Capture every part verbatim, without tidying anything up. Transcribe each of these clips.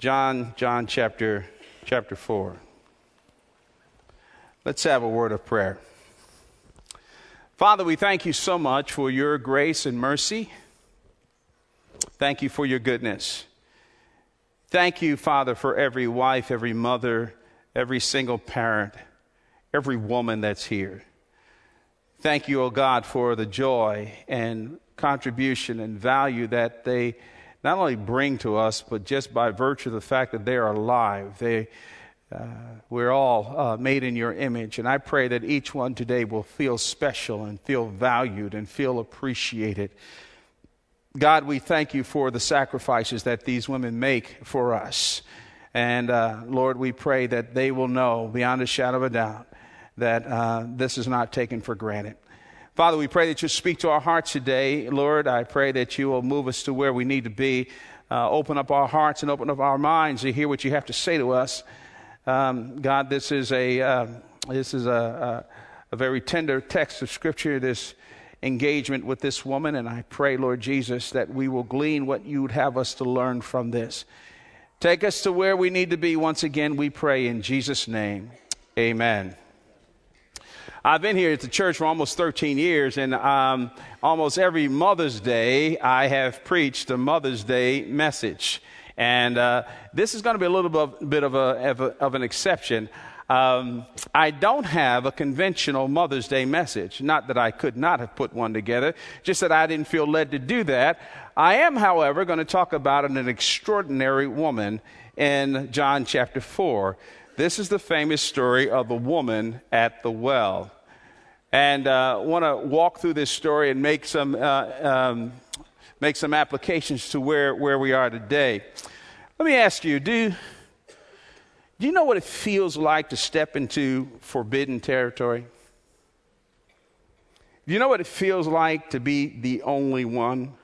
John, John chapter, chapter four. Let's have a word of prayer. Father, we thank you so much for your grace and mercy. Thank you for your goodness. Thank you, Father, for every wife, every mother, every single parent, every woman that's here. Thank you, O God, for the joy and contribution and value that they not only bring to us, but just by virtue of the fact that they are alive. They, uh, we're all uh, made in your image. And I pray that each one today will feel special and feel valued and feel appreciated. God, we thank you for the sacrifices that these women make for us. And uh, Lord, we pray that they will know beyond a shadow of a doubt that uh, this is not taken for granted. Father, we pray that you speak to our hearts today. Lord, I pray that you will move us to where we need to be. Uh, open up our hearts and open up our minds to hear what you have to say to us. Um, God, this is a uh, this is a, a, a very tender text of Scripture, this engagement with this woman. And I pray, Lord Jesus, that we will glean what you would have us to learn from this. Take us to where we need to be once again, we pray in Jesus' name. Amen. I've been here at the church for almost thirteen years, and um, almost every Mother's Day, I have preached a Mother's Day message. And uh, this is going to be a little bit, bit of, a, of, a, of an exception. Um, I don't have a conventional Mother's Day message. Not that I could not have put one together, just that I didn't feel led to do that. I am, however, going to talk about an extraordinary woman in John chapter four. This is the famous story of the woman at the well. And I uh, want to walk through this story and make some uh, um, make some applications to where, where we are today. Let me ask you, do, do you know what it feels like to step into forbidden territory? Do you know what it feels like to be the only one?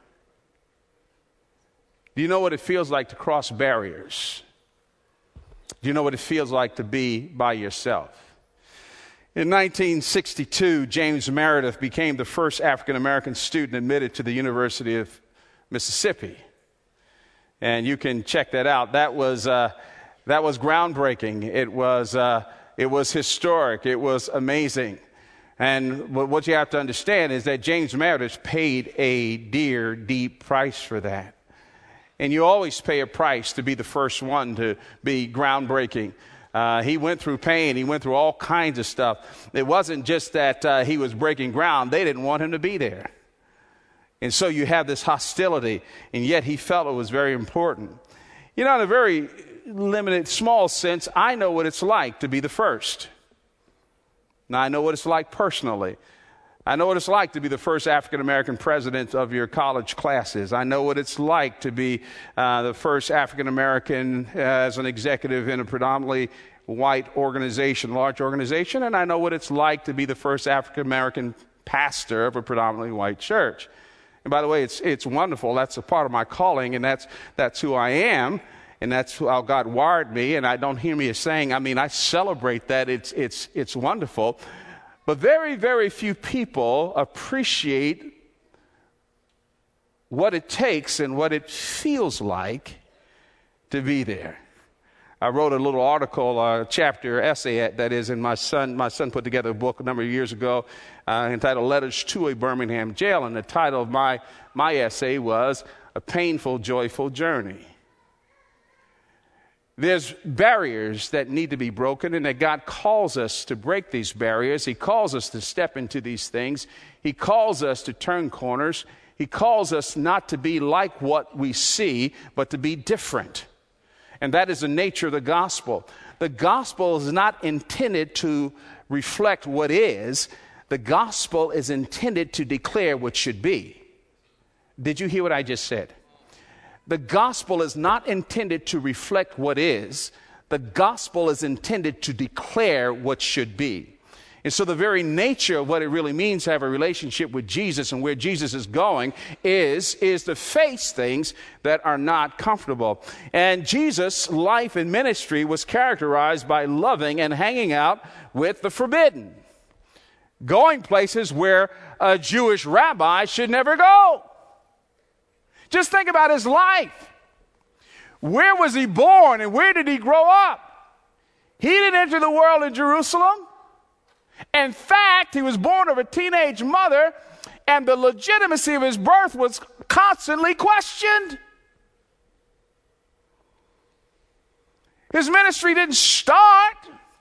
Do you know what it feels like to cross barriers? Do you know what it feels like to be by yourself? In nineteen sixty-two, James Meredith became the first African-American student admitted to the University of Mississippi. And you can check that out. That was uh, that was groundbreaking. It was uh, it was historic. It was amazing. And what you have to understand is that James Meredith paid a dear, deep price for that. And you always pay a price to be the first one to be groundbreaking. Uh, he went through pain. He went through all kinds of stuff. It wasn't just that uh, he was breaking ground. They didn't want him to be there. And so you have this hostility, and yet he felt it was very important. You know, in a very limited, small sense, I know what it's like to be the first. Now, I know what it's like personally. I know what it's like to be the first African-American president of your college classes. I know what it's like to be uh, the first African-American uh, as an executive in a predominantly white organization, large organization. And I know what it's like to be the first African-American pastor of a predominantly white church. And by the way, it's it's wonderful. That's a part of my calling, and that's that's who I am, and that's how God wired me. And I don't hear me as saying, I mean, I celebrate that. It's it's it's wonderful. But very, very few people appreciate what it takes and what it feels like to be there. I wrote a little article, a chapter essay that is in my son. My son put together a book a number of years ago uh, entitled Letters to a Birmingham Jail. And the title of my, my essay was A Painful, Joyful Journey. There's barriers that need to be broken, and that God calls us to break these barriers. He calls us to step into these things. He calls us to turn corners. He calls us not to be like what we see, but to be different. And that is the nature of the gospel. The gospel is not intended to reflect what is. The gospel is intended to declare what should be. Did you hear what I just said? The gospel is not intended to reflect what is. The gospel is intended to declare what should be. And so the very nature of what it really means to have a relationship with Jesus and where Jesus is going is, is to face things that are not comfortable. And Jesus' life and ministry was characterized by loving and hanging out with the forbidden, going places where a Jewish rabbi should never go. Just think about his life. Where was he born and where did he grow up? He didn't enter the world in Jerusalem. In fact, he was born of a teenage mother, and the legitimacy of his birth was constantly questioned. His ministry didn't start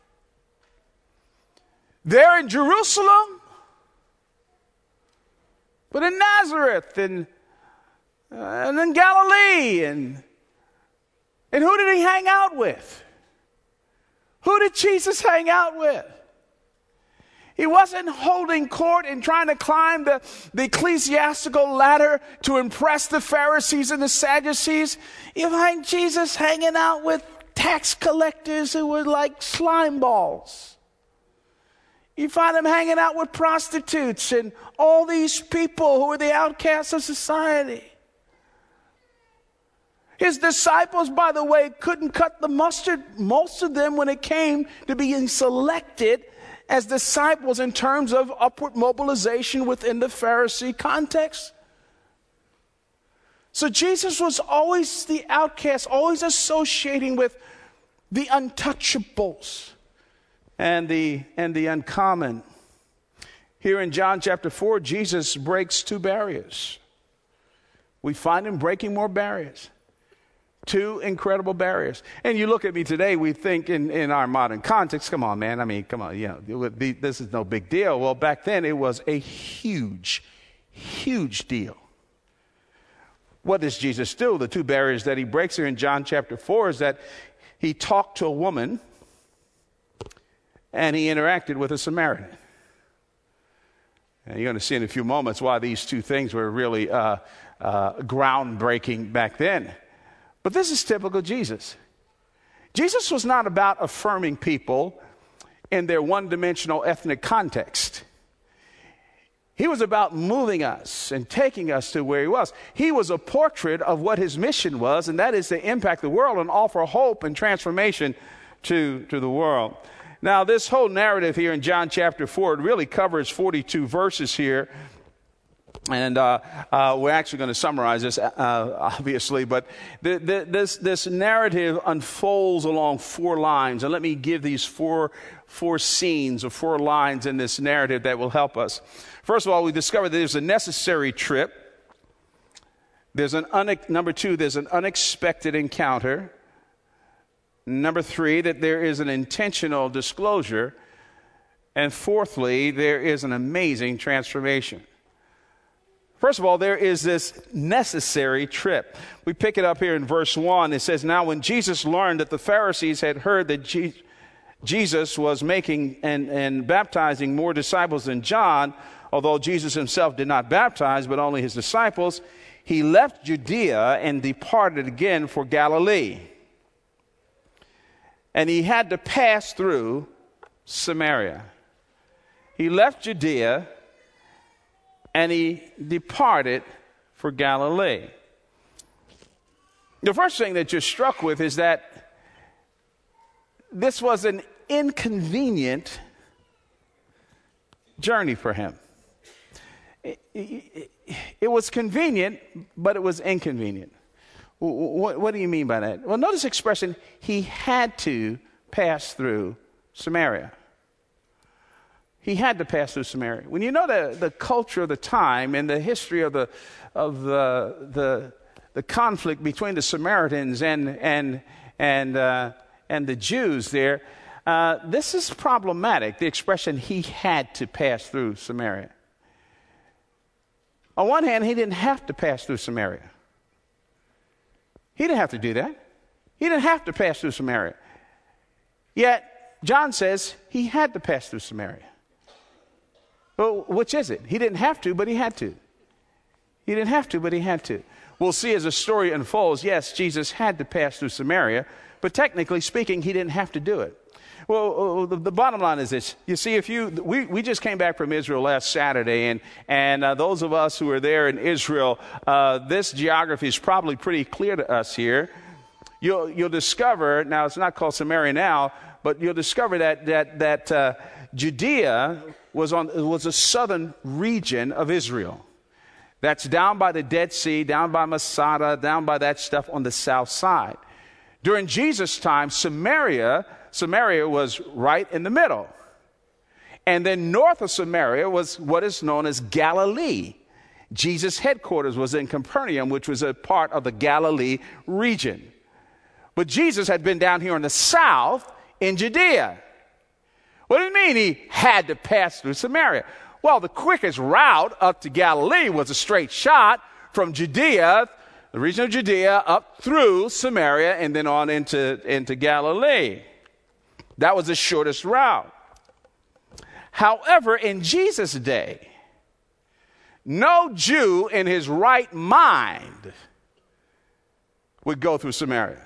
there in Jerusalem, but in Nazareth and, uh, and in Galilee. And, and who did he hang out with? Who did Jesus hang out with? He wasn't holding court and trying to climb the, the ecclesiastical ladder to impress the Pharisees and the Sadducees. You find Jesus hanging out with tax collectors who were like slime balls. You find him hanging out with prostitutes and all these people who were the outcasts of society. His disciples, by the way, couldn't cut the mustard, most of them, when it came to being selected as disciples in terms of upward mobilization within the Pharisee context. So Jesus was always the outcast, always associating with the untouchables and the, and the uncommon. Here in John chapter four, Jesus breaks two barriers. We find him breaking more barriers. Two incredible barriers. And you look at me today, we think in, in our modern context, come on, man, I mean, come on, you know, it would be, this is no big deal. Well, back then it was a huge, huge deal. What does Jesus do? The two barriers that he breaks here in John chapter four is that he talked to a woman and he interacted with a Samaritan. And you're going to see in a few moments why these two things were really uh, uh, groundbreaking back then. But this is typical Jesus. Jesus was not about affirming people in their one-dimensional ethnic context. He was about moving us and taking us to where he was. He was a portrait of what his mission was, and that is to impact the world and offer hope and transformation to, to the world. Now, this whole narrative here in John chapter four, it really covers forty-two verses here. And uh, uh, we're actually going to summarize this, uh, obviously, but the, the, this, this narrative unfolds along four lines. And let me give these four, four scenes or four lines in this narrative that will help us. First of all, we discover that there's a necessary trip. There's an une- number two, there's an unexpected encounter. Number three, that there is an intentional disclosure. And fourthly, there is an amazing transformation. First of all, there is this necessary trip. We pick it up here in verse one. It says, now when Jesus learned that the Pharisees had heard that Je- Jesus was making and, and baptizing more disciples than John, although Jesus himself did not baptize, but only his disciples, he left Judea and departed again for Galilee. And he had to pass through Samaria. He left Judea and he departed for Galilee. The first thing that you're struck with is that this was an inconvenient journey for him. It, it, it was convenient, but it was inconvenient. What, what do you mean by that? Well, notice the expression, he had to pass through Samaria. He had to pass through Samaria. When you know the, the culture of the time and the history of the of the the, the conflict between the Samaritans and and and uh, and the Jews there, uh, this is problematic. The expression "he had to pass through Samaria." On one hand, he didn't have to pass through Samaria. He didn't have to do that. He didn't have to pass through Samaria. Yet John says he had to pass through Samaria. Well, which is it? He didn't have to, but he had to. He didn't have to, but he had to. We'll see as the story unfolds, yes, Jesus had to pass through Samaria, but technically speaking, he didn't have to do it. Well, the, the bottom line is this. You see, if you we, we just came back from Israel last Saturday, and, and uh, those of us who are there in Israel, uh, this geography is probably pretty clear to us here. You'll, you'll discover, now it's not called Samaria now, but you'll discover that, that, that uh, Judea was on was a southern region of Israel. That's down by the Dead Sea, down by Masada, down by that stuff on the south side. During Jesus' time, Samaria, Samaria was right in the middle. And then north of Samaria was what is known as Galilee. Jesus' headquarters was in Capernaum, which was a part of the Galilee region. But Jesus had been down here in the south in Judea. What do you mean he had to pass through Samaria? Well, the quickest route up to Galilee was a straight shot from Judea, the region of Judea, up through Samaria and then on into, into Galilee. That was the shortest route. However, in Jesus' day, no Jew in his right mind would go through Samaria.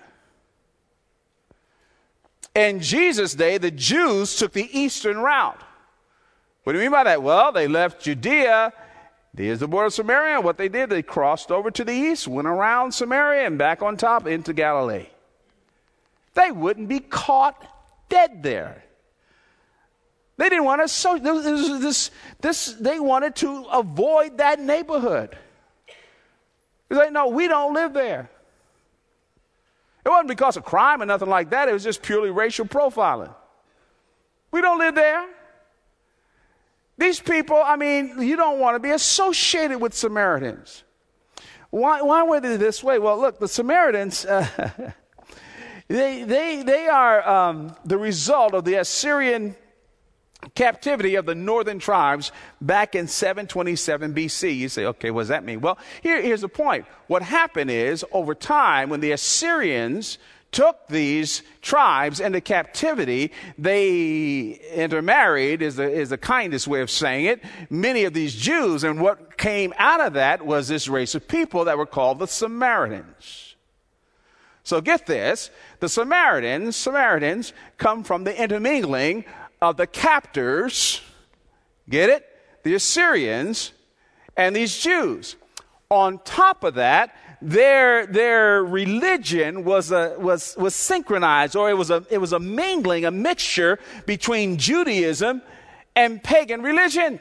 In Jesus' day, the Jews took the eastern route. What do you mean by that? Well, they left Judea. There's the border of Samaria. What they did, they crossed over to the east, went around Samaria, and back on top into Galilee. They wouldn't be caught dead there. They didn't want to, so this, this, this, they wanted to avoid that neighborhood. It's like, no, we don't live there. It wasn't because of crime or nothing like that. It was just purely racial profiling. We don't live there. These people, I mean, you don't want to be associated with Samaritans. Why, why were they this way? Well, look, the Samaritans, uh, they, they, they are um, the result of the Assyrian captivity of the northern tribes back in seven twenty-seven B C. You say, okay, what does that mean? Well, here, here's the point. What happened is, over time, when the Assyrians took these tribes into captivity, they intermarried, is the, is the kindest way of saying it, many of these Jews, and what came out of that was this race of people that were called the Samaritans. So get this, the Samaritans, Samaritans come from the intermingling of the captors, get it? The Assyrians and these Jews. On top of that, their their religion was a was was synchronized, or it was a it was a mingling, a mixture between Judaism and pagan religion.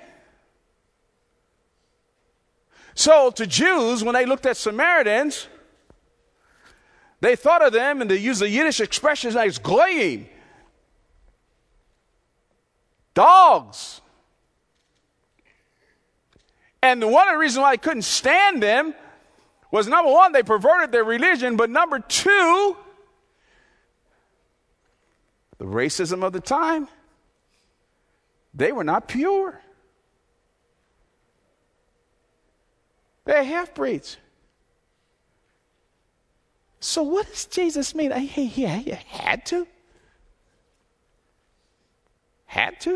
So to Jews, when they looked at Samaritans, they thought of them, and they used the Yiddish expressions like goyim, dogs. And one of the reasons why I couldn't stand them was, number one, they perverted their religion, but number two, the racism of the time, they were not pure. They're half-breeds. So what does Jesus mean? He, he, he had to? Had to?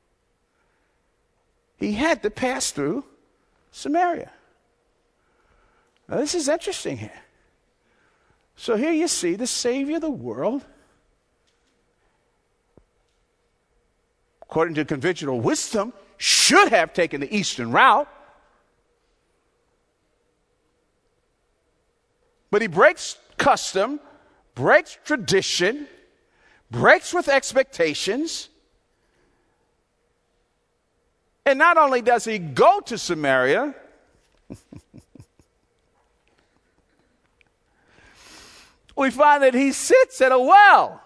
He had to pass through Samaria. Now, this is interesting here. So here you see the Savior of the world, according to conventional wisdom, should have taken the eastern route. But he breaks custom, breaks tradition, breaks with expectations. And not only does he go to Samaria, we find that he sits at a well.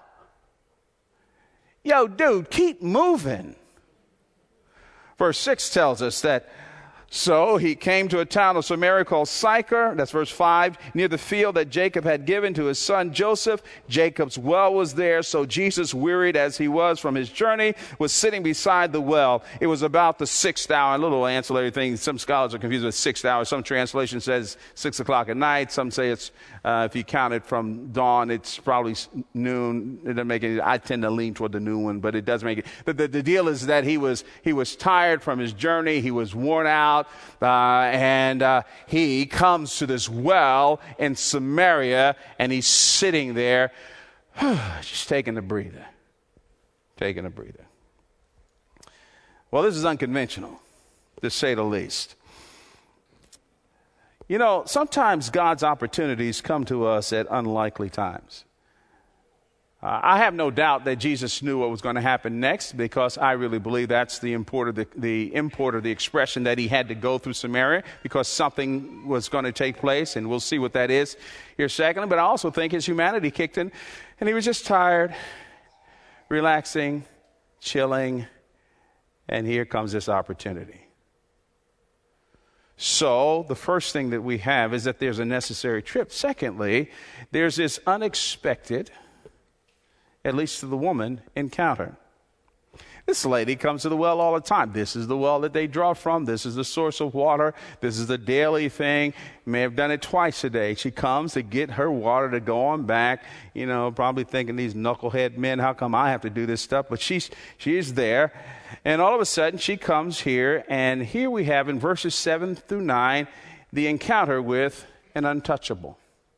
Yo, dude, keep moving. Verse six tells us that, so he came to a town of Samaria called Sychar, that's verse five, near the field that Jacob had given to his son Joseph. Jacob's well was there, so Jesus, wearied as he was from his journey, was sitting beside the well. It was about the sixth hour, a little ancillary thing. Some scholars are confused with sixth hour. Some translation says six o'clock at night. Some say it's, uh, if you count it from dawn, it's probably noon. It doesn't make any, I tend to lean toward the noon one, but it does make it. The, the, the deal is that he was, he was tired from his journey. He was worn out. Uh, and uh, he comes to this well in Samaria, and he's sitting there, just taking a breather, taking a breather. Well, this is unconventional, to say the least. You know, sometimes God's opportunities come to us at unlikely times. Uh, I have no doubt that Jesus knew what was going to happen next, because I really believe that's the import of the, the import of the expression, that he had to go through Samaria because something was going to take place, and we'll see what that is here secondly. But I also think his humanity kicked in, and he was just tired, relaxing, chilling, and here comes this opportunity. So the first thing that we have is that there's a necessary trip. Secondly, there's this unexpected, at least to the woman, encounter. This lady comes to the well all the time. This is the well that they draw from. This is the source of water. This is the daily thing. May have done it twice a day. She comes to get her water to go on back, you know, probably thinking, these knucklehead men, how come I have to do this stuff? But she's, she is there. And all of a sudden she comes here, and here we have in verses seven through nine, the encounter with an untouchable.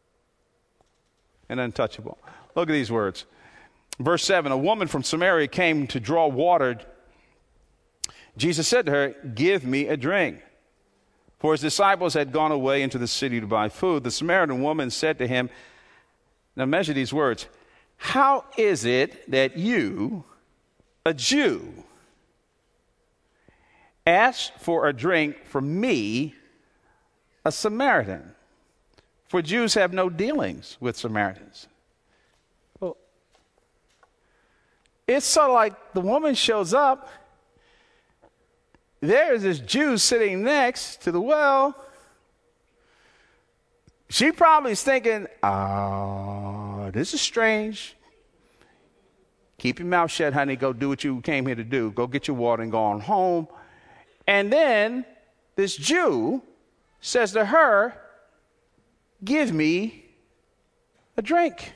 An untouchable. Look at these words. Verse seven, a woman from Samaria came to draw water. Jesus said to her, "Give me a drink." For his disciples had gone away into the city to buy food. The Samaritan woman said to him, now measure these words, "How is it that you, a Jew, ask for a drink from me, a Samaritan? For Jews have no dealings with Samaritans." It's sort of like the woman shows up. There's this Jew sitting next to the well. She probably is thinking, oh, this is strange. Keep your mouth shut, honey. Go do what you came here to do. Go get your water and go on home. And then this Jew says to her, "Give me a drink."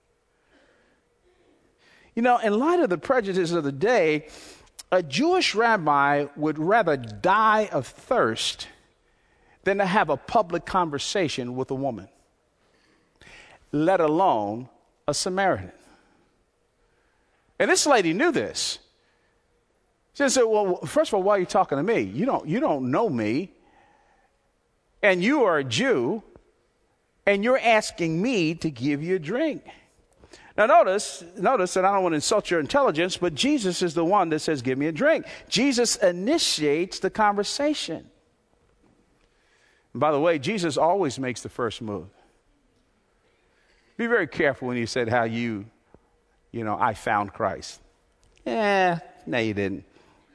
You know, in light of the prejudices of the day, a Jewish rabbi would rather die of thirst than to have a public conversation with a woman, let alone a Samaritan. And this lady knew this. She said, well, first of all, why are you talking to me? You don't, you don't know me, and you are a Jew, and you're asking me to give you a drink. Now notice, notice that I don't want to insult your intelligence, but Jesus is the one that says, "Give me a drink." Jesus initiates the conversation. And by the way, Jesus always makes the first move. Be very careful when you said how you, you know, I found Christ. Eh, no, you didn't.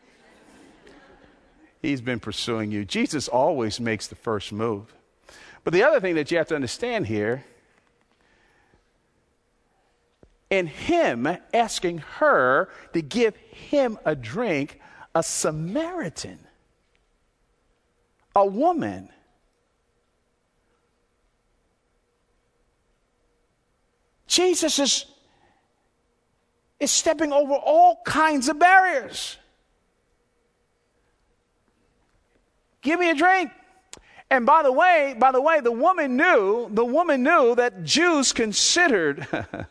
He's been pursuing you. Jesus always makes the first move. But the other thing that you have to understand here, in him asking her to give him a drink, a Samaritan, a woman, Jesus is, is stepping over all kinds of barriers. Give me a drink. And by the way, by the way, the woman knew, the woman knew that Jews considered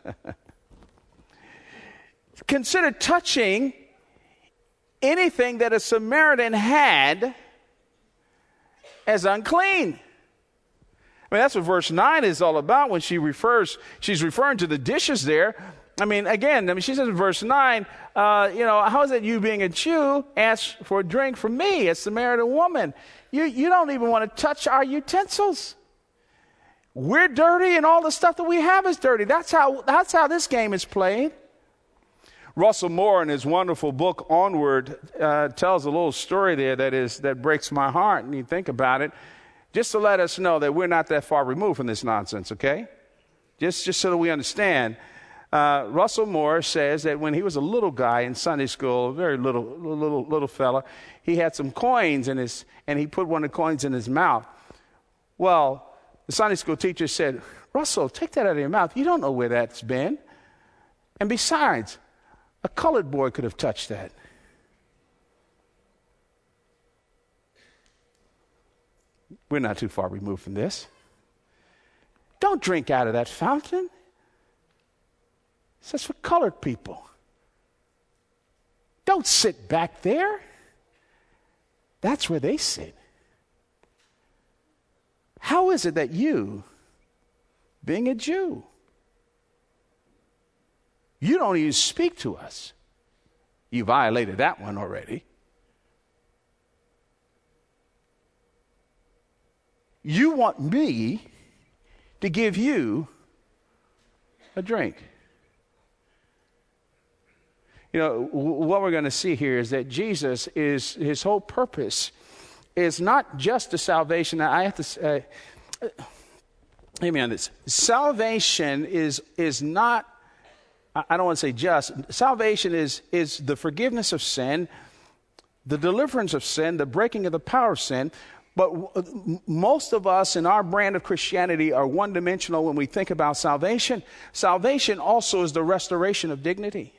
considered touching anything that a Samaritan had as unclean. I mean, that's what verse nine is all about when she refers, she's referring to the dishes there. I mean, again, I mean, she says in verse nine, uh, you know, how is it you being a Jew ask for a drink from me, a Samaritan woman? You, you don't even want to touch our utensils. We're dirty and all the stuff that we have is dirty. That's how, that's how this game is played. Russell Moore, in his wonderful book, Onward, uh, tells a little story there that is that breaks my heart, and you think about it, just to let us know that we're not that far removed from this nonsense, okay? Just, just so that we understand. Uh, Russell Moore says that when he was a little guy in Sunday school, a very little, little, little fella, he had some coins in his, and he put one of the coins in his mouth. Well, the Sunday school teacher said, "Russell, take that out of your mouth. You don't know where that's been. And besides, a colored boy could have touched that." We're not too far removed from this. Don't drink out of that fountain. It says for colored people. Don't sit back there. That's where they sit. How is it that you, being a Jew, You don't even speak to us. You violated that one already. You want me to give you a drink. You know, w- what we're going to see here is that Jesus is, his whole purpose is not just the salvation. I have to say, uh, hear me on this. Salvation is, is not, I don't want to say just, salvation is, is the forgiveness of sin, the deliverance of sin, the breaking of the power of sin. But w- most of us in our brand of Christianity are one-dimensional when we think about salvation. Salvation also is the restoration of dignity.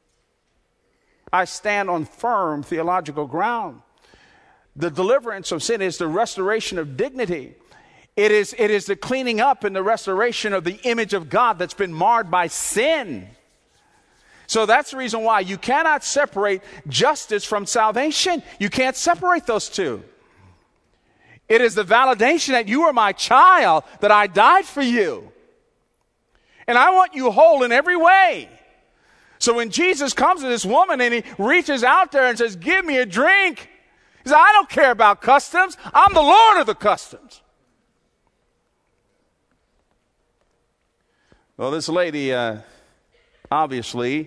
I stand on firm theological ground. The deliverance of sin is the restoration of dignity. It is, it is the cleaning up and the restoration of the image of God that's been marred by sin. So that's the reason why you cannot separate justice from salvation. You can't separate those two. It is the validation that you are my child, that I died for you. And I want you whole in every way. So when Jesus comes to this woman and he reaches out there and says, give me a drink. He says, I don't care about customs. I'm the Lord of the customs. Well, this lady, uh, obviously,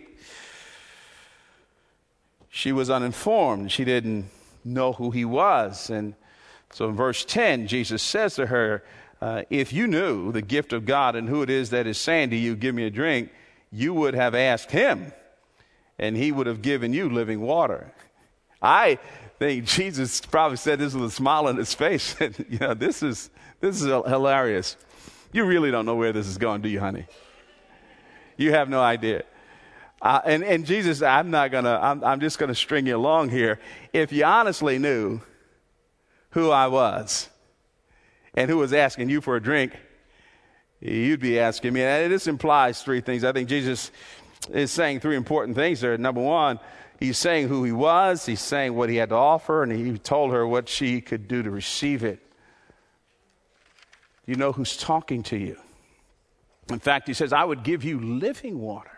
she was uninformed. She didn't know who he was. And so in verse ten, Jesus says to her, uh, if you knew the gift of God and who it is that is saying to you, give me a drink, you would have asked him, and he would have given you living water. I think Jesus probably said this with a smile on his face. you know, this is this is hilarious. You really don't know where this is going, do you, honey? You have no idea. Uh, and, and Jesus, I'm not gonna. I'm, I'm just gonna string you along here. If you honestly knew who I was and who was asking you for a drink, you'd be asking me. And this implies three things. I think Jesus is saying three important things there. Number one, he's saying who he was. He's saying what he had to offer, and he told her what she could do to receive it. You know who's talking to you. In fact, he says, I would give you living water.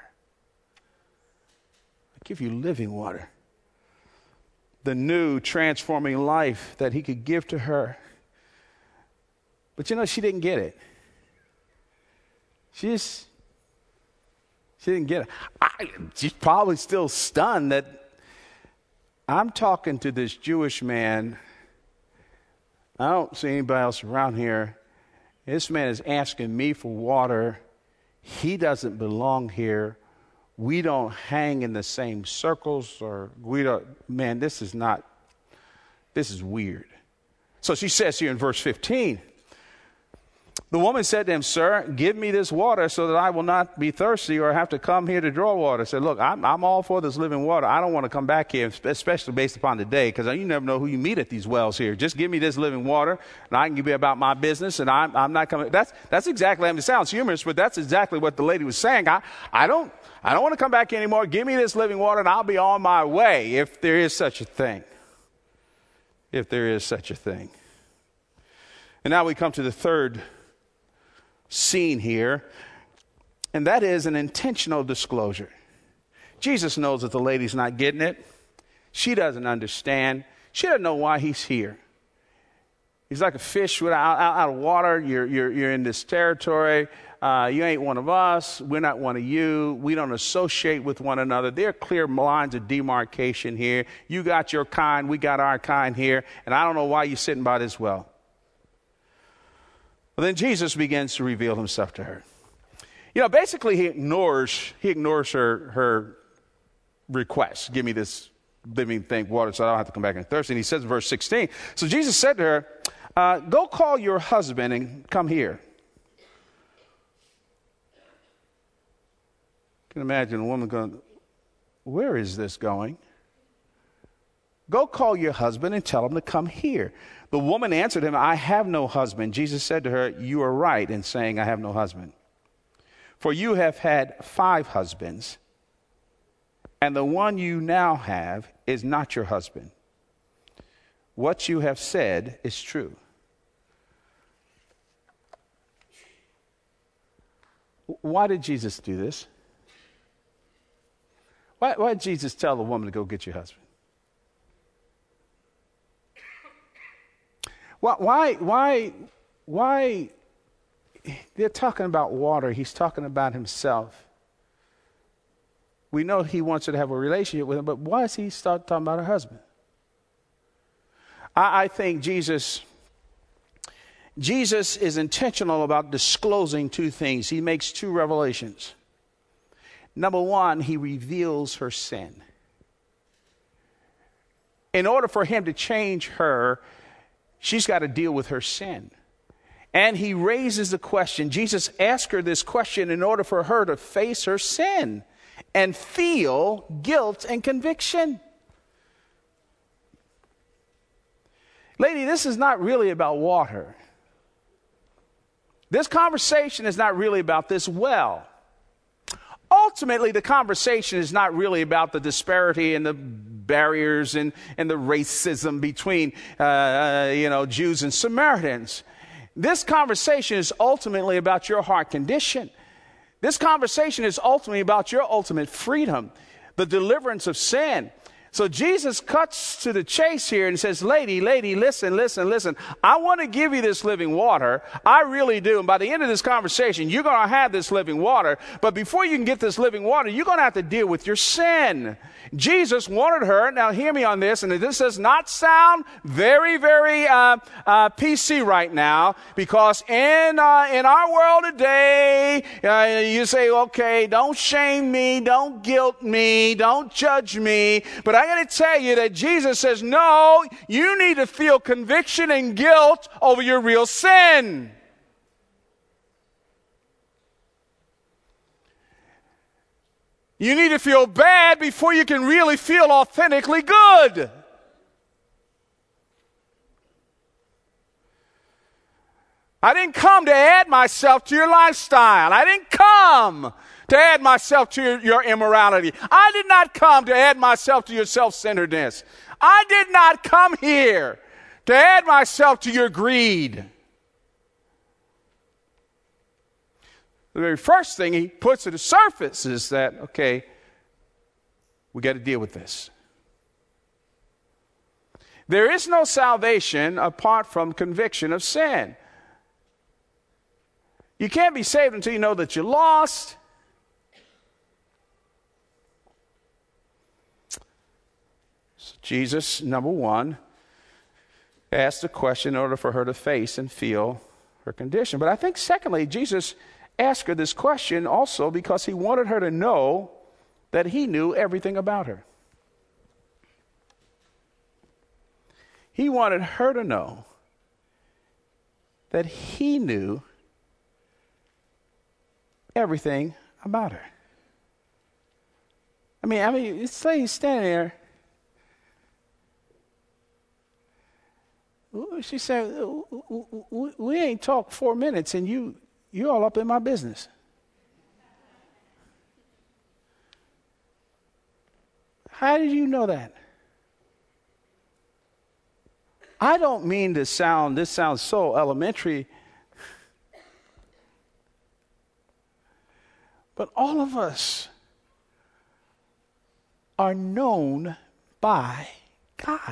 I'd give you living water. The new transforming life that he could give to her. But you know, she didn't get it. She just, she didn't get it. I, she's probably still stunned that I'm talking to this Jewish man. I don't see anybody else around here. This man is asking me for water. He doesn't belong here. We don't hang in the same circles, or we don't, man, this is not, this is weird. So she says here in verse fifteen, the woman said to him, sir, give me this water so that I will not be thirsty or have to come here to draw water. I said, look, I'm, I'm all for this living water. I don't want to come back here, especially based upon the day, because you never know who you meet at these wells here. Just give me this living water, and I can be about my business, and I'm, I'm not coming. That's, that's exactly, I mean, it sounds humorous, but that's exactly what the lady was saying. I, I don't, I don't want to come back anymore. Give me this living water, and I'll be on my way, if there is such a thing. If there is such a thing. And now we come to the third scene here, and that is an intentional disclosure. Jesus knows that the lady's not getting it. She doesn't understand. She doesn't know why he's here. He's like a fish without out, out of water. You're, you're, you're in this territory. Uh, you ain't one of us. We're not one of you. We don't associate with one another. There are clear lines of demarcation here. You got your kind. We got our kind here. And I don't know why you're sitting by this well. Well, then Jesus begins to reveal himself to her. You know, basically he ignores he ignores her her request. Give me this living thing, water, so I don't have to come back and thirst. And he says in verse sixteen, so Jesus said to her, uh, go call your husband and come here. You can imagine a woman going, where is this going? Go call your husband and tell him to come here. The woman answered him, I have no husband. Jesus said to her, you are right in saying I have no husband. For you have had five husbands, and the one you now have is not your husband. What you have said is true. Why did Jesus do this? Why, why did Jesus tell the woman to go get your husband? Why, why, why, why, they're talking about water. He's talking about himself. We know he wants her to have a relationship with him, but why does he start talking about her husband? I, I think Jesus, Jesus is intentional about disclosing two things. He makes two revelations. Number one, he reveals her sin. In order for him to change her, she's got to deal with her sin. And he raises the question. Jesus asked her this question in order for her to face her sin and feel guilt and conviction. Lady, this is not really about water. This conversation is not really about this well. Ultimately, the conversation is not really about the disparity and the barriers and, and the racism between, uh, uh, you know, Jews and Samaritans. This conversation is ultimately about your heart condition. This conversation is ultimately about your ultimate freedom, the deliverance of sin. So Jesus cuts to the chase here and says, lady, lady, listen, listen, listen. I want to give you this living water. I really do. And by the end of this conversation, you're going to have this living water. But before you can get this living water, you're going to have to deal with your sin. Jesus wanted her, now hear me on this, and this does not sound very, very uh, uh, P C right now, because in uh, in our world today, uh, you say, okay, don't shame me, don't guilt me, don't judge me. But I got to tell you that Jesus says, no, you need to feel conviction and guilt over your real sin. You need to feel bad before you can really feel authentically good. I didn't come to add myself to your lifestyle. I didn't come to add myself to your, your immorality. I did not come to add myself to your self-centeredness. I did not come here to add myself to your greed. The very first thing he puts to the surface is that, okay, we got to deal with this. There is no salvation apart from conviction of sin. You can't be saved until you know that you're lost. So Jesus, number one, asked the question in order for her to face and feel her condition. But I think secondly, Jesus asked her this question also because he wanted her to know that he knew everything about her. He wanted her to know that he knew everything about her. I mean, I mean, it's like he's standing there. She said, we ain't talked four minutes and you, you're all up in my business. How did you know that? I don't mean to sound, this sounds so elementary, but all of us are known by God.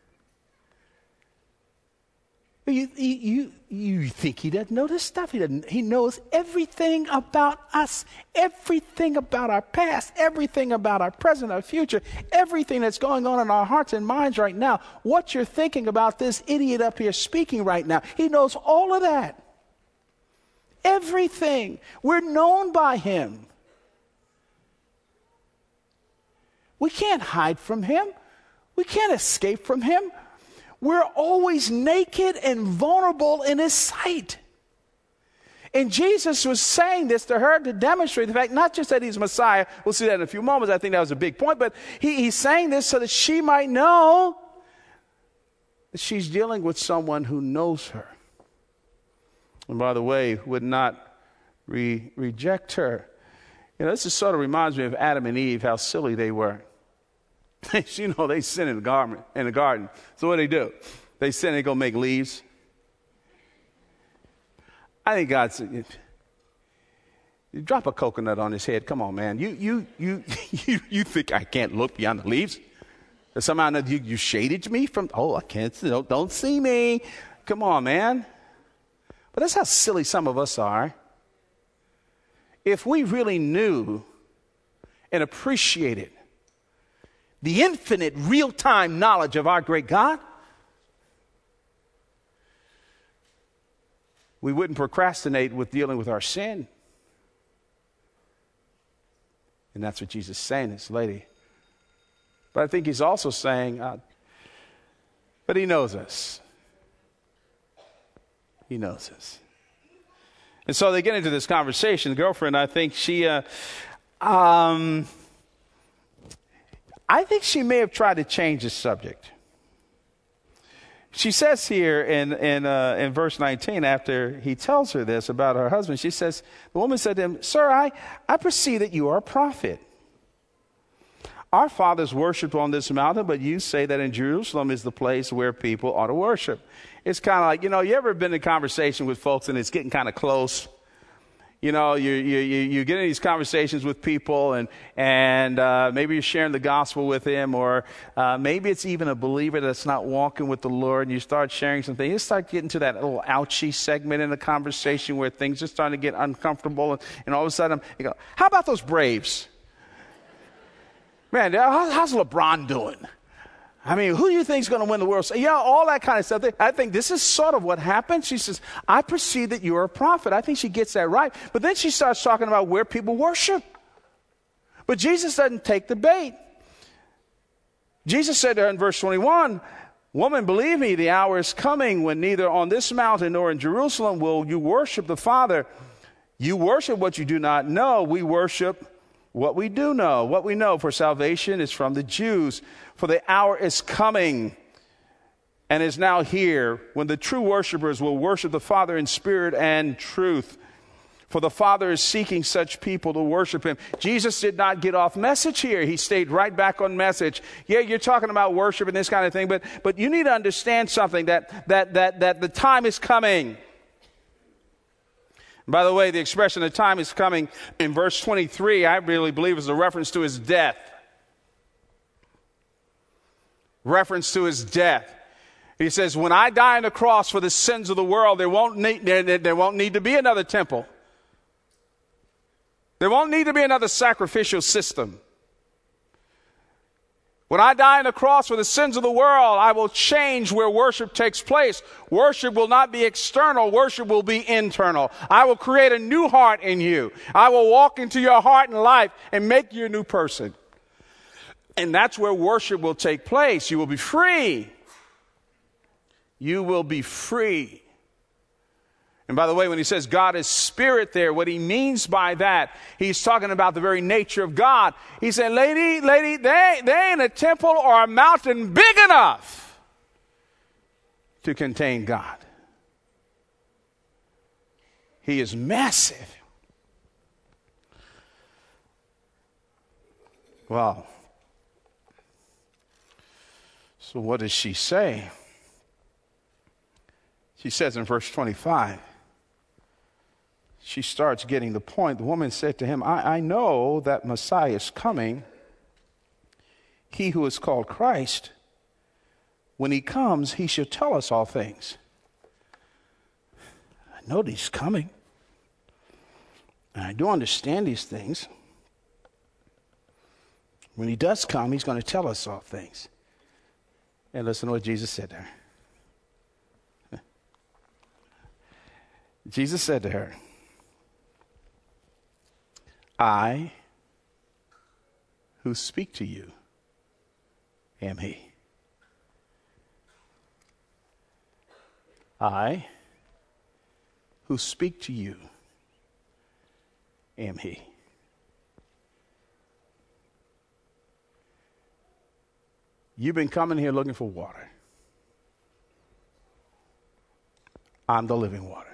You, you, you think he doesn't know this stuff. He doesn't. He knows everything about us, everything about our past, everything about our present, our future, everything that's going on in our hearts and minds right now. What you're thinking about this idiot up here speaking right now. He knows all of that. Everything. We're known by him. We can't hide from him. We can't escape from him. We're always naked and vulnerable in his sight. And Jesus was saying this to her to demonstrate the fact, not just that he's Messiah, we'll see that in a few moments, I think that was a big point, but he, he's saying this so that she might know that she's dealing with someone who knows her. And by the way, would not re- reject her. You know, this is sort of reminds me of Adam and Eve, how silly they were. You know, they sin in the garden. In the garden. So what do they do? They sin and they go make leaves. I think God said, You drop a coconut on his head. Come on, man. You you you you, you think I can't look beyond the leaves? That somehow you, you shaded me from, oh, I can't see, don't, don't see me. Come on, man. But that's how silly some of us are. If we really knew and appreciated the infinite real-time knowledge of our great God, we wouldn't procrastinate with dealing with our sin. And that's what Jesus is saying, this lady. But I think he's also saying, uh, but he knows us. He knows us. And so they get into this conversation. The girlfriend, I think she, uh, um, I think she may have tried to change the subject. She says here in in, uh, in verse nineteen, after he tells her this about her husband, she says, the woman said to him, Sir, I, I perceive that you are a prophet. Our fathers worshipped on this mountain, but you say that in Jerusalem is the place where people ought to worship. It's kind of like, you know, you ever been in conversation with folks and it's getting kind of close? You know, you you you get in these conversations with people, and and uh, maybe you're sharing the gospel with them, or uh, maybe it's even a believer that's not walking with the Lord, and you start sharing something. You start getting to that little ouchy segment in the conversation where things are starting to get uncomfortable, and, and all of a sudden you go, "How about those Braves? Man, how's LeBron doing? I mean, who do you think is going to win the World Series?" Yeah, all that kind of stuff. I think this is sort of what happened. She says, I perceive that you're a prophet. I think she gets that right. But then she starts talking about where people worship. But Jesus doesn't take the bait. Jesus said to her in verse twenty-one, Woman, believe me, the hour is coming when neither on this mountain nor in Jerusalem will you worship the Father. You worship what you do not know. We worship what we do know, what we know, for salvation is from the Jews. For the hour is coming and is now here when the true worshipers will worship the Father in spirit and truth. For the Father is seeking such people to worship him. Jesus did not get off message here. He stayed right back on message. Yeah, you're talking about worship and this kind of thing, but but you need to understand something, that that that that the time is coming. By the way, the expression "the time is coming" in verse twenty-three, I really believe is a reference to his death. Reference to his death. He says, when I die on the cross for the sins of the world, there won't need, there, there won't need to be another temple. There won't need to be another sacrificial system. When I die on the cross for the sins of the world, I will change where worship takes place. Worship will not be external. Worship will be internal. I will create a new heart in you. I will walk into your heart and life and make you a new person. And that's where worship will take place. You will be free. You will be free. And by the way, when he says God is spirit there, what he means by that, he's talking about the very nature of God. He said, lady, lady, they, they ain't a temple or a mountain big enough to contain God. He is massive. Wow. So what does she say? She says in verse twenty-five, she starts getting the point. The woman said to him, I, I know that Messiah is coming, he who is called Christ. When he comes, he shall tell us all things. I know that he's coming. And I do understand these things. When he does come, he's going to tell us all things. And listen to what Jesus said to her. Jesus said to her, I who speak to you am he. I who speak to you am he. You've been coming here looking for water. I'm the living water.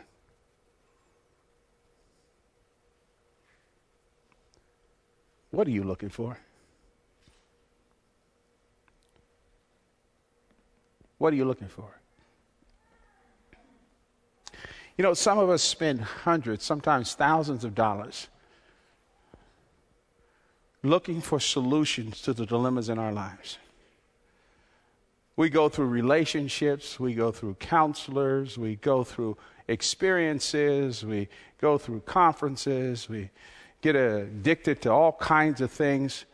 What are you looking for? What are you looking for? You know, some of us spend hundreds, sometimes thousands of dollars looking for solutions to the dilemmas in our lives. We go through relationships, we go through counselors, we go through experiences, we go through conferences, we get addicted to all kinds of things.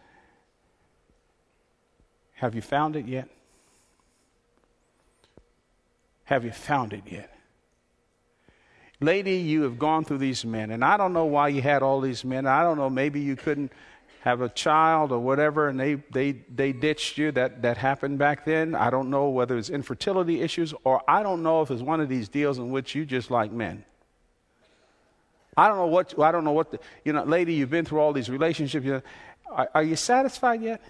Have you found it yet? Have you found it yet? Lady, you have gone through these men, and I don't know why you had all these men. I don't know, maybe you couldn't have a child or whatever, and they, they, they ditched you. That, that happened back then. I don't know whether it's infertility issues, or I don't know if it's one of these deals in which you just like men. I don't know what, I don't know what, the, you know, lady, you've been through all these relationships. You know, are, are you satisfied yet?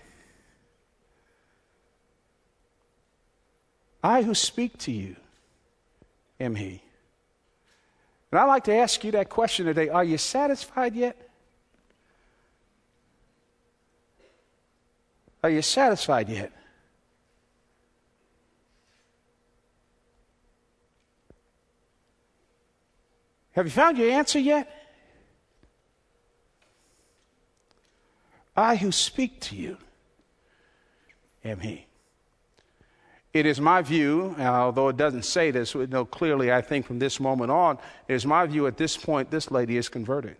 I who speak to you am he. And I'd like to ask you that question today. Are you satisfied yet? Are you satisfied yet? Have you found your answer yet? I who speak to you am he. It is my view, although it doesn't say this, we know clearly, I think from this moment on, it is my view at this point, this lady is converted.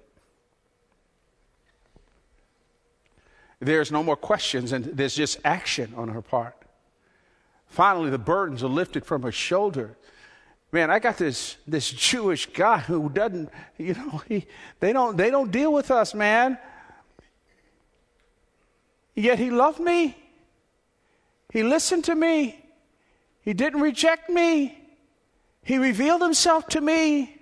There's no more questions, and there's just action on her part. Finally, the burdens are lifted from her shoulder. Man, I got this this Jewish guy who doesn't, you know, he, they don't they don't deal with us, man. Yet he loved me. He listened to me. He didn't reject me. He revealed himself to me.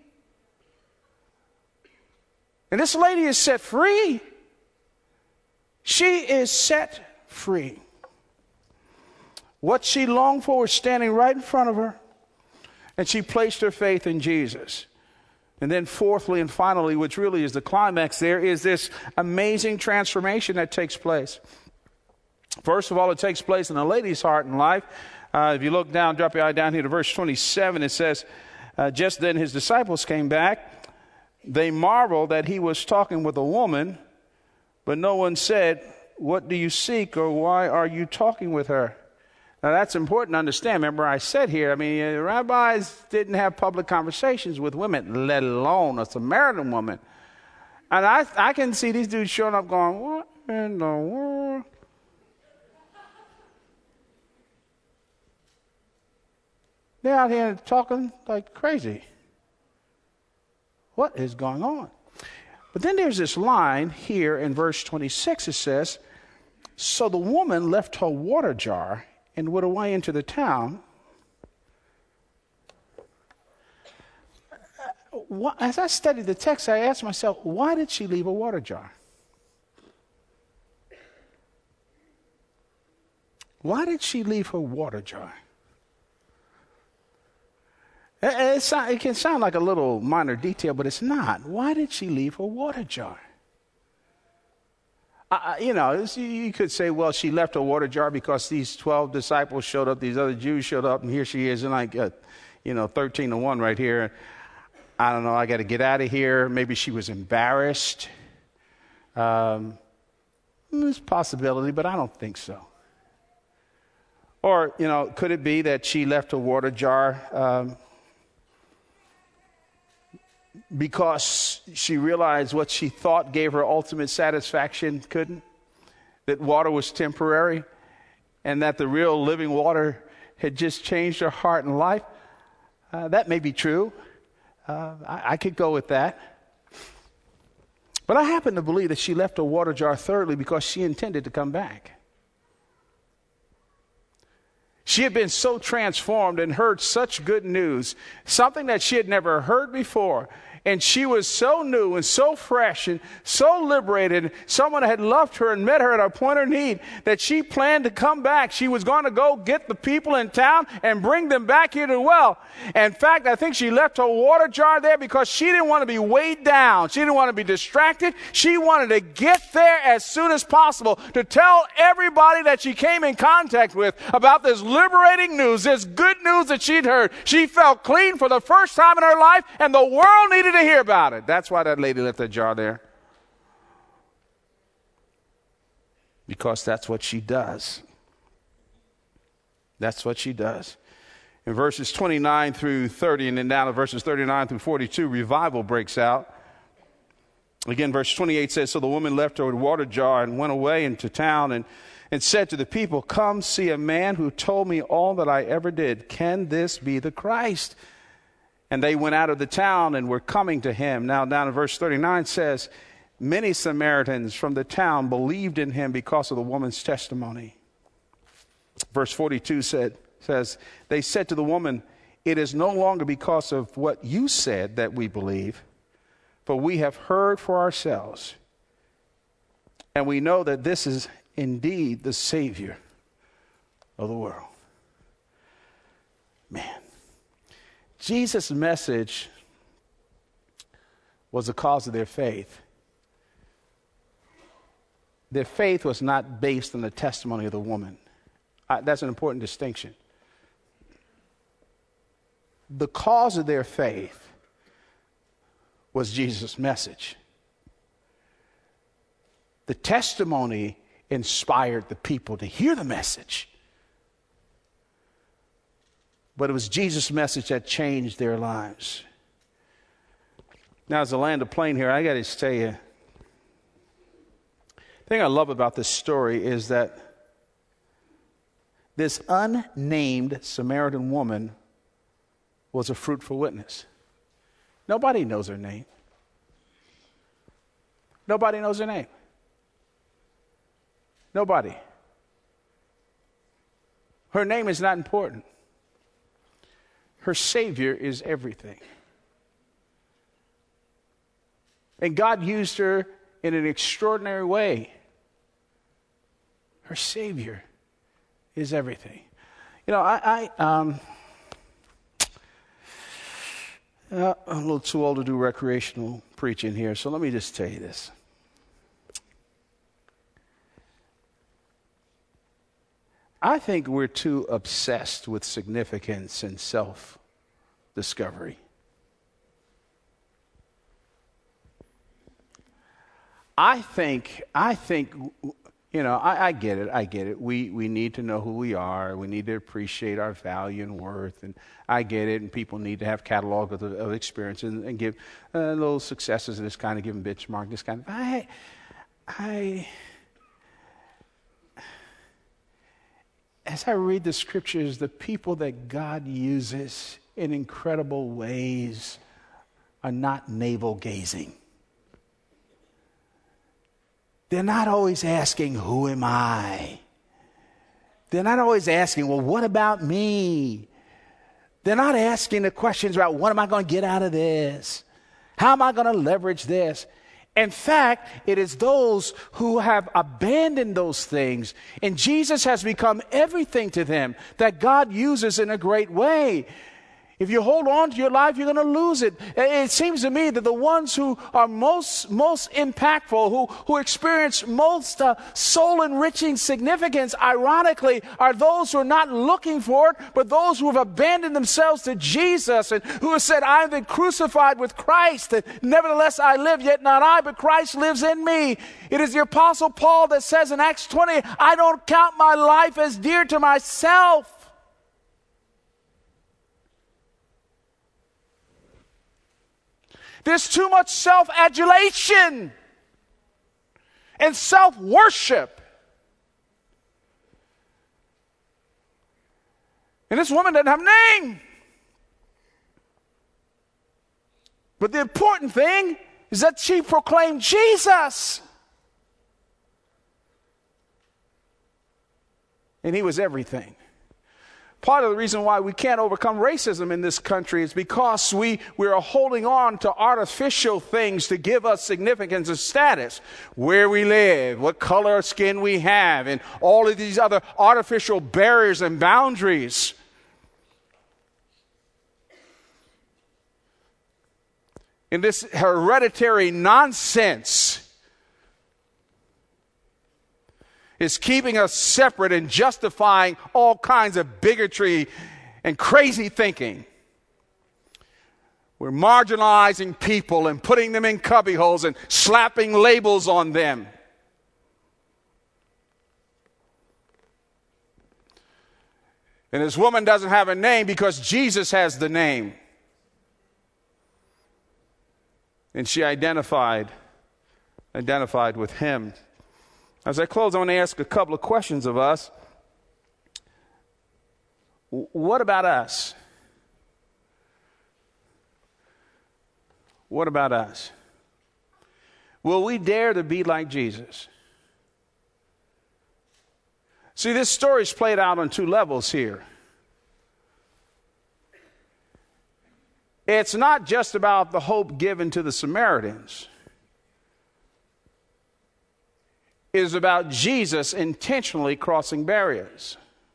And this lady is set free. She is set free. What she longed for was standing right in front of her, and she placed her faith in Jesus. And then fourthly and finally, which really is the climax there, is this amazing transformation that takes place. First of all, it takes place in a lady's heart and life. Uh, if you look down, drop your eye down here to verse twenty-seven, it says, uh, just then his disciples came back. They marveled that he was talking with a woman, but no one said, what do you seek, or why are you talking with her? Now, that's important to understand. Remember, I said here, I mean, uh, rabbis didn't have public conversations with women, let alone a Samaritan woman. And I, I can see these dudes showing up going, what in the world? They're out here talking like crazy. What is going on? But then there's this line here in verse twenty-six. It says, so the woman left her water jar and went away into the town. As I studied the text, I asked myself, why did she leave a water jar? Why did she leave her water jar? It, it can sound like a little minor detail, but it's not. Why did she leave her water jar? Uh, you know, you could say, well, she left her water jar because these twelve disciples showed up, these other Jews showed up, and here she is, and like, uh, you know, thirteen to one right here. I don't know, I got to get out of here. Maybe she was embarrassed. Um, there's a possibility, but I don't think so. Or, you know, could it be that she left her water jar um, because she realized what she thought gave her ultimate satisfaction couldn't? That water was temporary, and that the real living water had just changed her heart and life? Uh, that may be true. Uh, I, I could go with that. But I happen to believe that she left her water jar thirdly because she intended to come back. She had been so transformed and heard such good news, something that she had never heard before. And she was so new and so fresh and so liberated. Someone had loved her and met her at a point of need that she planned to come back. She was going to go get the people in town and bring them back here to well. In fact, I think she left her water jar there because she didn't want to be weighed down. She didn't want to be distracted. She wanted to get there as soon as possible to tell everybody that she came in contact with about this liberating news, this good news that she'd heard. She felt clean for the first time in her life, and the world needed to hear about it. That's why that lady left that jar there. because that's what she does. That's what she does. In verses twenty-nine through thirty, and then down to verses thirty-nine through forty-two, revival breaks out. Again, verse twenty-eight says, so the woman left her water jar and went away into town and, and said to the people, come see a man who told me all that I ever did. Can this be the Christ? And they went out of the town and were coming to him. Now down in verse thirty-nine says, many Samaritans from the town believed in him because of the woman's testimony. Verse forty-two said, says, they said to the woman, it is no longer because of what you said that we believe, for we have heard for ourselves, and we know that this is indeed the Savior of the world. Man, Jesus' message was the cause of their faith. Their faith was not based on the testimony of the woman. Uh, that's an important distinction. The cause of their faith was Jesus' message. The testimony inspired the people to hear the message. But it was Jesus' message that changed their lives. Now, as I land a plane here, I got to tell you, the thing I love about this story is that this unnamed Samaritan woman was a fruitful witness. Nobody knows her name. Nobody knows her name. Nobody. Her name is not important. Her Savior is everything. And God used her in an extraordinary way. Her Savior is everything. You know, I, I um, uh, I'm a little too old to do recreational preaching here, so let me just tell you this. I think we're too obsessed with significance and self-discovery. I think, I think, you know, I, I get it, I get it. We we need to know who we are. We need to appreciate our value and worth, and I get it. And people need to have catalog of, of experiences and, and give uh, little successes and this kind of give them benchmark, this kind of. I, I. As I read the scriptures, the people that God uses in incredible ways are not navel-gazing. They're not always asking, who am I? They're not always asking, well, what about me? They're not asking the questions about, what am I going to get out of this? How am I going to leverage this? In fact, it is those who have abandoned those things, and Jesus has become everything to them, that God uses in a great way. If you hold on to your life, you're going to lose it. It seems to me that the ones who are most most impactful, who, who experience most uh, soul-enriching significance, ironically, are those who are not looking for it, but those who have abandoned themselves to Jesus and who have said, I have been crucified with Christ. And nevertheless, I live, yet not I, but Christ lives in me. It is the Apostle Paul that says in Acts twenty, I don't count my life as dear to myself. There's too much self-adulation and self-worship. And this woman doesn't have a name. But the important thing is that she proclaimed Jesus. And he was everything. Part of the reason why we can't overcome racism in this country is because we, we are holding on to artificial things to give us significance and status. Where we live, what color of skin we have, and all of these other artificial barriers and boundaries. In this hereditary nonsense is keeping us separate and justifying all kinds of bigotry and crazy thinking. We're marginalizing people and putting them in cubbyholes and slapping labels on them. And this woman doesn't have a name because Jesus has the name. And she identified, identified with him. As I close, I want to ask a couple of questions of us. What about us? What about us? Will we dare to be like Jesus? See, this story is played out on two levels here. It's not just about the hope given to the Samaritans. It is about Jesus intentionally crossing barriers.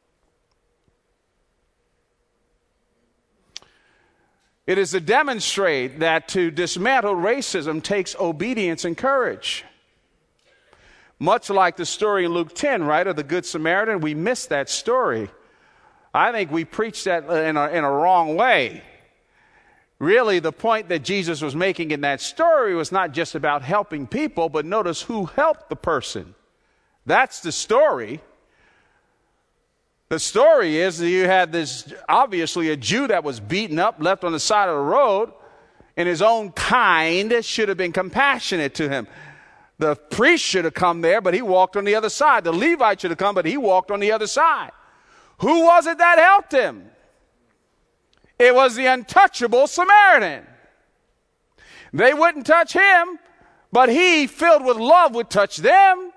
It is to demonstrate that to dismantle racism takes obedience and courage. Much like the story in Luke ten, right, of the Good Samaritan, we missed that story. I think we preached that in a, in a wrong way. Really, the point that Jesus was making in that story was not just about helping people, but notice who helped the person. That's the story. The story is that you had this, obviously, a Jew that was beaten up, left on the side of the road, and his own kind should have been compassionate to him. The priest should have come there, but he walked on the other side. The Levite should have come, but he walked on the other side. Who was it that helped him? It was the untouchable Samaritan. They wouldn't touch him, but he, filled with love, would touch them.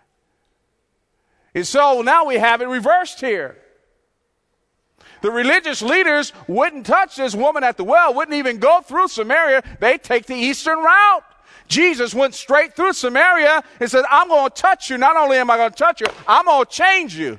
And so now we have it reversed here. The religious leaders wouldn't touch this woman at the well, wouldn't even go through Samaria. They take the eastern route. Jesus went straight through Samaria and said, I'm going to touch you. Not only am I going to touch you, I'm going to change you.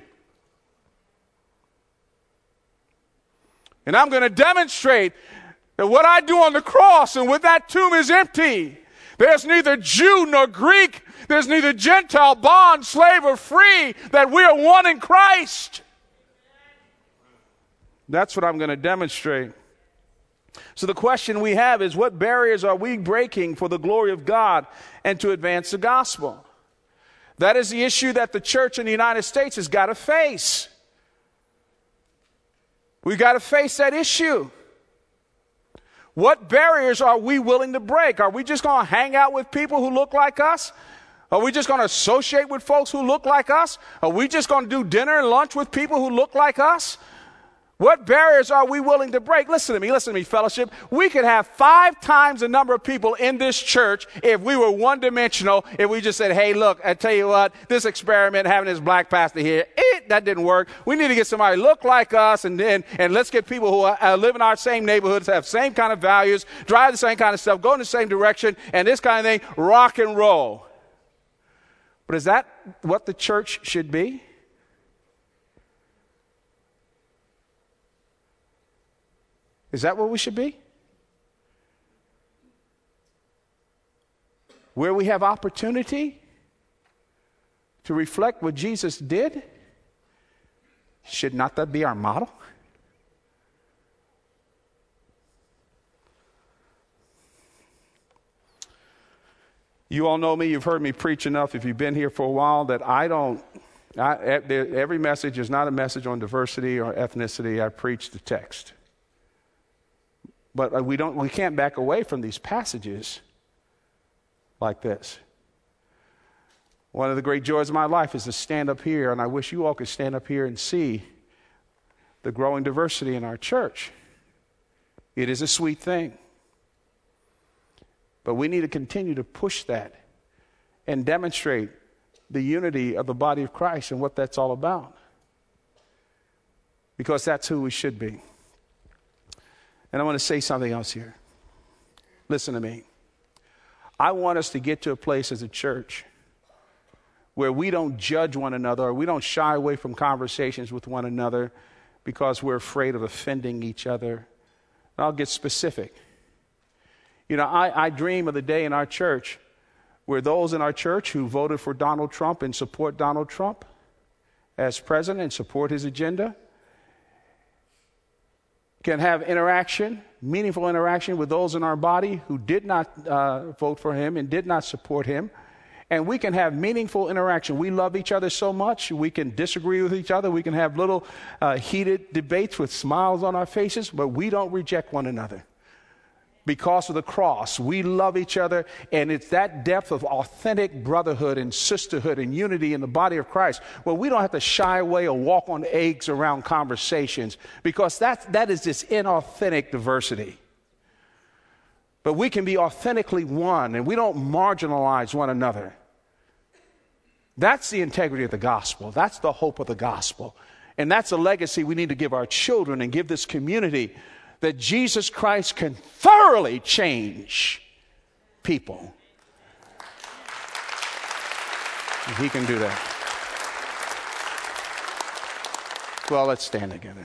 And I'm going to demonstrate that what I do on the cross and when that tomb is empty, there's neither Jew nor Greek, there's neither Gentile, bond, slave, or free, that we are one in Christ. That's what I'm going to demonstrate. So the question we have is, what barriers are we breaking for the glory of God and to advance the gospel? That is the issue that the church in the United States has got to face. We've got to face that issue. What barriers are we willing to break? Are we just going to hang out with people who look like us? Are we just going to associate with folks who look like us? Are we just going to do dinner and lunch with people who look like us? What barriers are we willing to break? Listen to me, listen to me, fellowship. We could have five times the number of people in this church if we were one-dimensional, if we just said, hey, look, I tell you what, this experiment, having this black pastor here, it, that didn't work. We need to get somebody who look like us, and then and let's get people who uh, live in our same neighborhoods, have same kind of values, drive the same kind of stuff, go in the same direction, and this kind of thing, rock and roll. But is that what the church should be? Is that what we should be? Where we have opportunity to reflect what Jesus did, should not that be our model? You all know me. You've heard me preach enough, if you've been here for a while, that I don't, I, every message is not a message on diversity or ethnicity. I preach the text. But we don't, we can't back away from these passages like this. One of the great joys of my life is to stand up here, and I wish you all could stand up here and see the growing diversity in our church. It is a sweet thing. But we need to continue to push that and demonstrate the unity of the body of Christ and what that's all about. Because that's who we should be. And I want to say something else here. Listen to me. I want us to get to a place as a church where we don't judge one another, or we don't shy away from conversations with one another because we're afraid of offending each other. And I'll get specific. You know, I, I dream of the day in our church where those in our church who voted for Donald Trump and support Donald Trump as president and support his agenda can have interaction, meaningful interaction with those in our body who did not uh, vote for him and did not support him, And we can have meaningful interaction. We love each other so much. We can disagree with each other. We can have little uh, heated debates with smiles on our faces, but we don't reject one another. Because of the cross, we love each other, and it's that depth of authentic brotherhood and sisterhood and unity in the body of Christ where we don't have to shy away or walk on eggs around conversations, because that, that is this inauthentic diversity. But we can be authentically one, and we don't marginalize one another. That's the integrity of the gospel. That's the hope of the gospel. And that's a legacy we need to give our children and give this community, that Jesus Christ can thoroughly change people. He can do that. Well, let's stand together.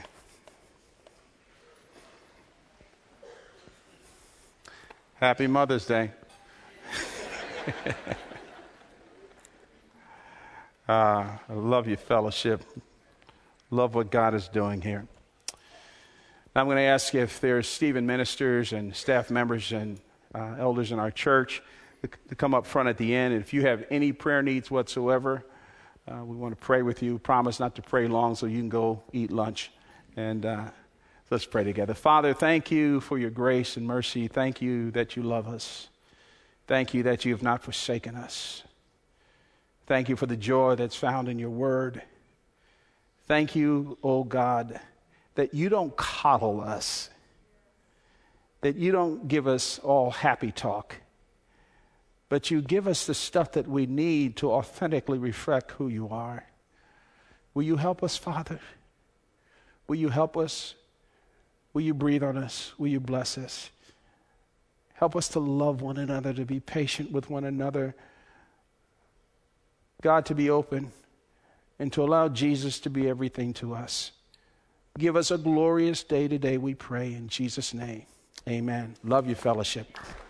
Happy Mother's Day. uh, I love your fellowship. Love what God is doing here. I'm going to ask if there's Stephen ministers and staff members and uh, elders in our church to, to come up front at the end. And if you have any prayer needs whatsoever, uh, we want to pray with you. Promise not to pray long so you can go eat lunch. And uh, let's pray together. Father, thank you for your grace and mercy. Thank you that you love us. Thank you that you have not forsaken us. Thank you for the joy that's found in your word. Thank you, oh God, that you don't coddle us, that you don't give us all happy talk, but you give us the stuff that we need to authentically reflect who you are. Will you help us, Father? Will you help us? Will you breathe on us? Will you bless us? Help us to love one another, to be patient with one another. God, to be open and to allow Jesus to be everything to us. Give us a glorious day today, we pray in Jesus' name. Amen. Love you, fellowship.